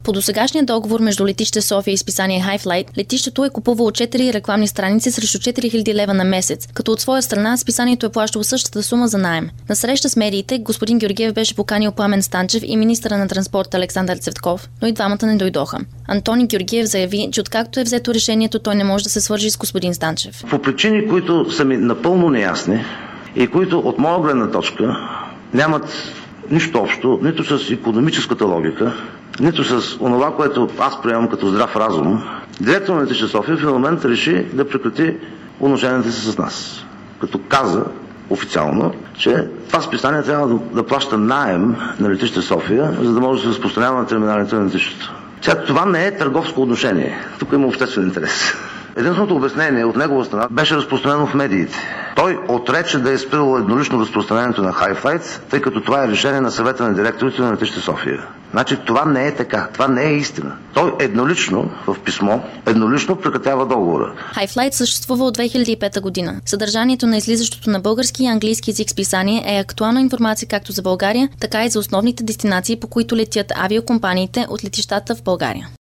По досегашния договор между летище София и списание HiFlight, летището е купувало 4 рекламни страници срещу 4000 лева на месец, като от своя страна списанието е плащало същата сума за наем. На среща с медиите господин Георгиев беше поканил Пламен Станчев и министъра на транспорта Александър Цветков, но и двамата не дойдоха. Антони Георгиев заяви, че откакто е взето решението, той не може да се свържи с господин Станчев. По причини, които са ми напълно неясни и които от моя гледна точка нямат нищо общо нито с икономическата логика, нито с онова, което аз приемам като здрав разум, директор на летище София в един момент реши да прекрати отношенията си с нас. Като каза официално, че това списание трябва да плаща наем на летище София, за да може да се разпространява на терминалите на летището. Сега това не е търговско отношение. Тук има обществен интерес. Единственото обяснение от негова страна беше разпространено в медиите. Той отрече да е спирал еднолично разпространението на HiFlight, тъй като това е решение на съвета на директорите на летище София. Значи това не е така, това не е истина. Той еднолично, в писмо, прекратява договора. HiFlight съществува от 2005 година. Съдържанието на излизащото на български и английски език списание е актуална информация както за България, така и за основните дестинации, по които летят авиокомпаниите от летищата в България.